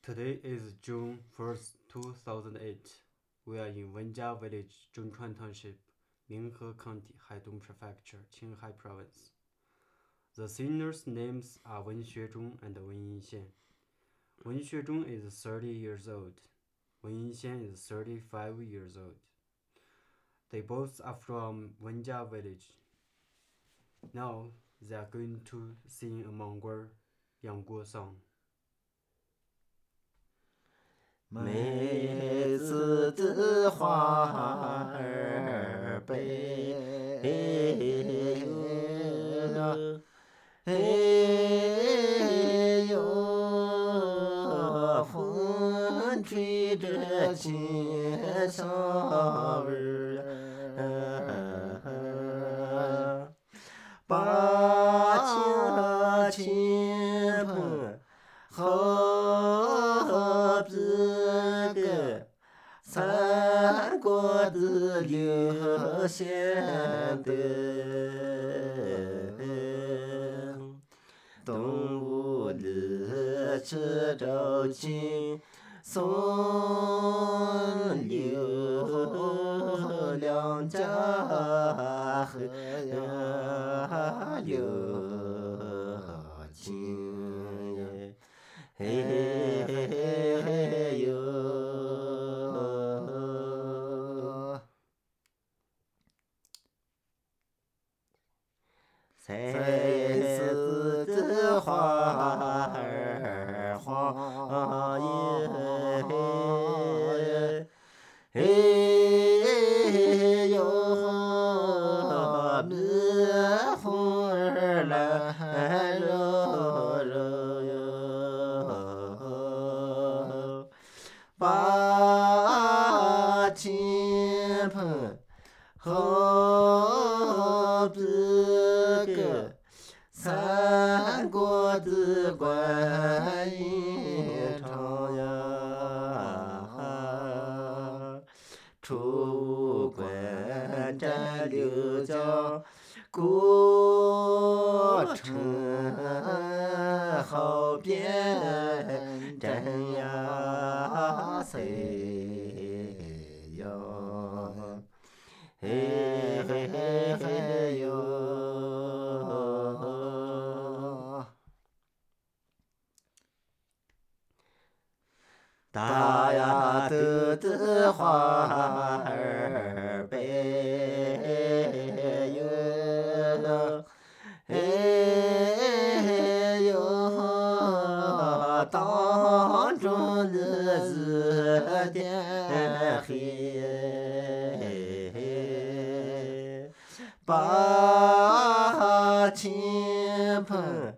Today is June 1st, 2008. We are in Wenjia Village, Zhongchuan Township, Ninghe County, Haidong Prefecture, Qinghai Province. The seniors' names are Wen Xuezhong and Wen Yinxian. Wen Xuezhong is 30 years old. Wen Yinxian is 35 years old. They both are from Wenjia Village. Now they are going to sing a Mongol Yangguo song. 梅子的花儿北哟，哎呦，风吹着青草味儿，把青青蓬好比个三国的刘贤德，东吴里去找亲，送刘两家和刘亲，嘿嘿嘿哟。菜丝的花儿黄叶，哎呦，蜜蜂儿来揉揉，把亲朋好比个三国的关云长呀，出关斩六将，过程好变真呀谁呀？嘿嘿嘿嘿哟，大丫头的花儿白哟，哎呦，当中的是点黑，把亲朋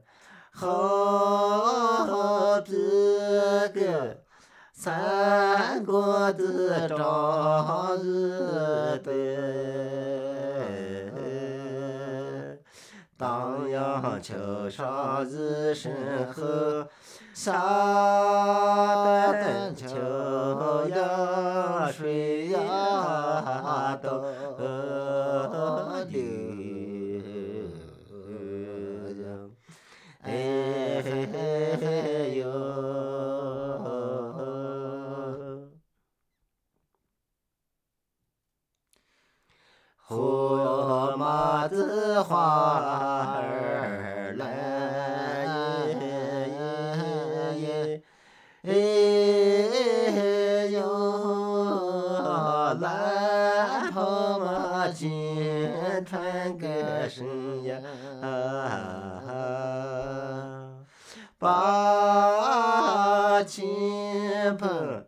好比个三国的张翼德，当阳桥上一声吼，下断桥呀水呀倒流，哎嘿嘿嘿哟。火马的花儿来哎呦，蓝袍马金穿个身呀，把亲朋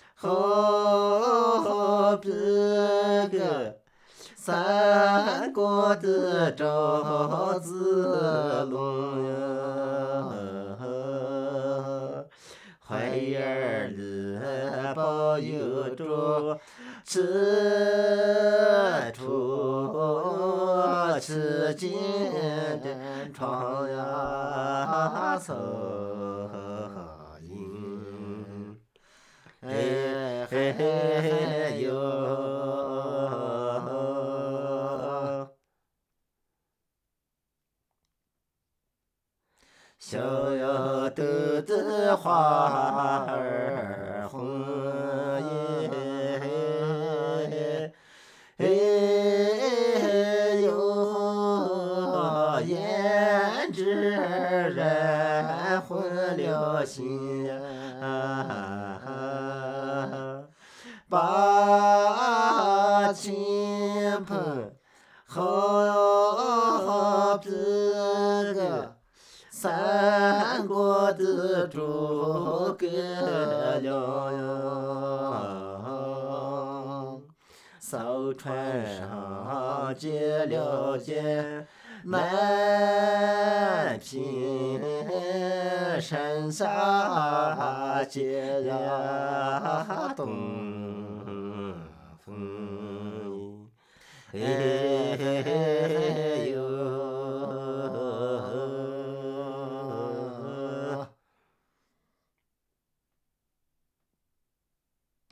好比个三国的赵子龙呀，怀儿里抱有着吃出吃尽的床呀草营，哎嘿嘿嘿哟。小哟，豆子花儿红哎呦，胭脂染红了心把亲朋好这个三国的诸葛亮，扫船上结了结，南屏山下结了东风。嘿嘿嘿嘿